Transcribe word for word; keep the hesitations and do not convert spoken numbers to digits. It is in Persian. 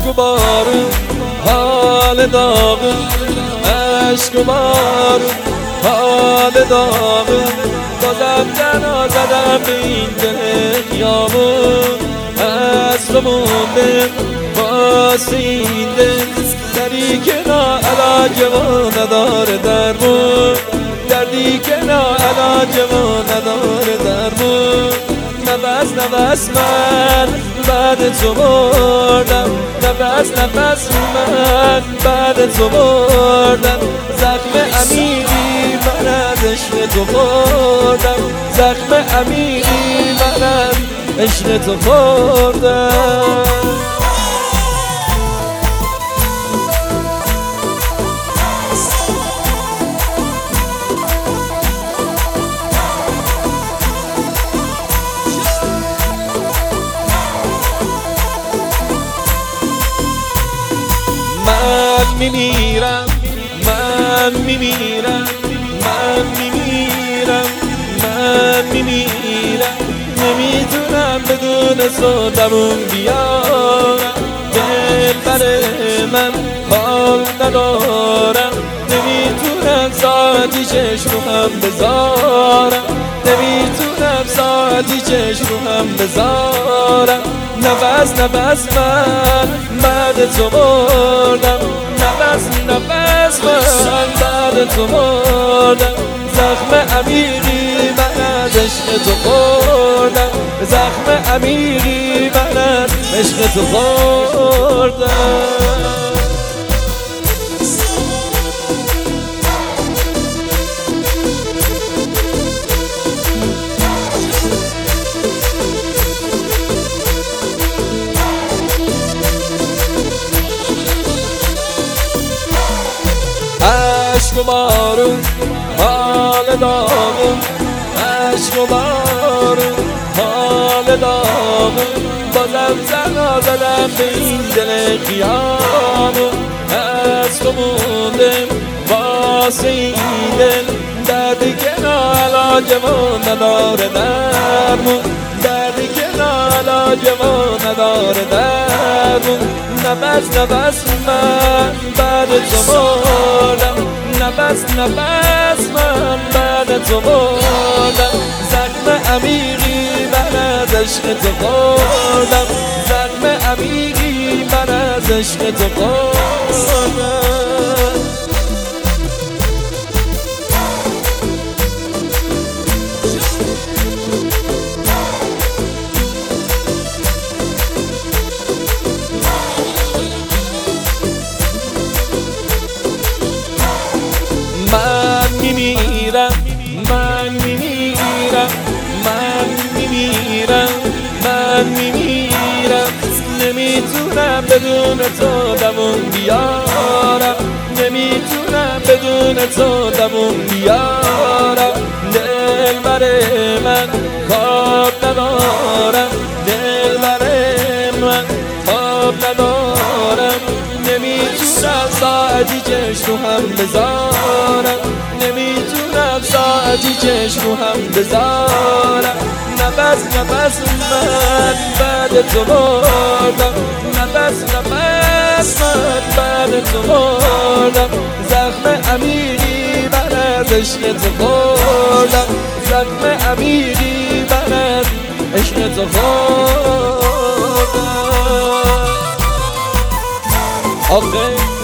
و بارون حال داغون، عشق و بارون حال داغون. بازم تنها زدم به این دل خیابون، از تو موندم واسه این دل، دردی که ناعلاج و نداره درمون، دردی که ناعلاج و نداره درمون. نفس نفس من بعد تو مردم، نفس نفس من بعد تو مردم. زخم عمیقی من از عشق تو خوردم، زخم عمیقی من از عشق تو خوردم. من میمیرم، من میمیرم، من میمیرم، من میمیرم. نمیتونم بدون تو دووم بیارم، دل بر من حال ندارم. نمیتونم ساعتی چشم رو هم بذارم، نمیتونم ساعتی چشم رو هم بذارم. نفس نفس من بعد تو مردم، نفس نفس من بعد تو مردم. زخم عمیقی من از عشق تو خوردم، زخم عمیقی من از عشق تو خوردم. عشق و بارون حال داغون، عشق و بارون حال داغون. بازم تنها زدم به این دل خیابون، از تو موندم واسه این دل، دردی که ناعلاج و نداره درمون، دردی که ناعلاج و نداره درمون. نفس نفس من بعد تو مردم، نفس نفس من بعد تو مردم. زخم عمیقی من از عشق تو خوردم، زخم عمیقی من از عشق تو خوردم. من میمیرم، من میمیرم، من میمیرم، من میمیرم. نمیتونم بدون تو دووم بیارم، نمیتونم بدون تو دووم بیارم. دل بر من خواب ندارم، دل بر من خواب ندارم. نمیتونم ساعتی چشم رو هم بذارم، نمیتونم ساعتی چشم رو هم بذارم. نفس نفس من بعد تو مردم، نفس نفس من بعد تو مردم. زخم عمیقی من از عشق تو خوردم، زخم عمیقی من از عشق تو خوردم. آخه